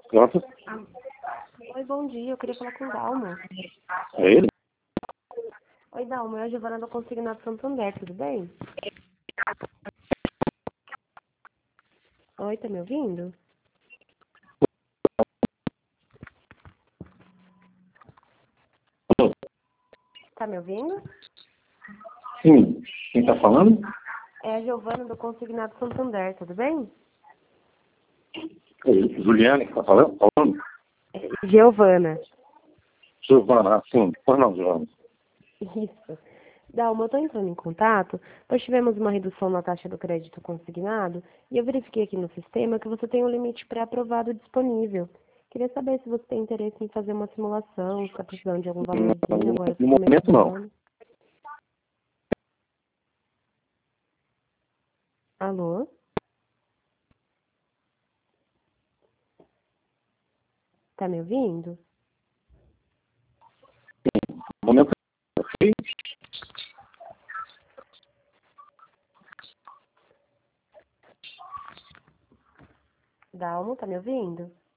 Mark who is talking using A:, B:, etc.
A: Pronto.
B: Oi, bom dia. Eu queria falar com o Dalmo.
A: É ele?
B: Oi, Dalmo. Eu, Giovana do Consignado Santander. Tudo bem? Oi, tá me ouvindo? Tá me ouvindo?
A: Sim. Quem tá falando?
B: É a Giovana do Consignado Santander. Tudo bem?
A: É Juliane que tá falando?
B: Giovana.
A: Giovana, sim. Pois não, Giovana.
B: Isso. Dalmo, eu tô entrando em contato, pois tivemos uma redução na taxa do crédito consignado e eu verifiquei aqui no sistema que você tem um limite pré-aprovado disponível. Queria saber se você tem interesse em fazer uma simulação, se está precisando de algum valorzinho agora
A: No
B: pro começo
A: momento,
B: do
A: não.
B: ano. Alô? Tá me ouvindo?
A: No momento, ok?
B: Dalmo, tá me ouvindo?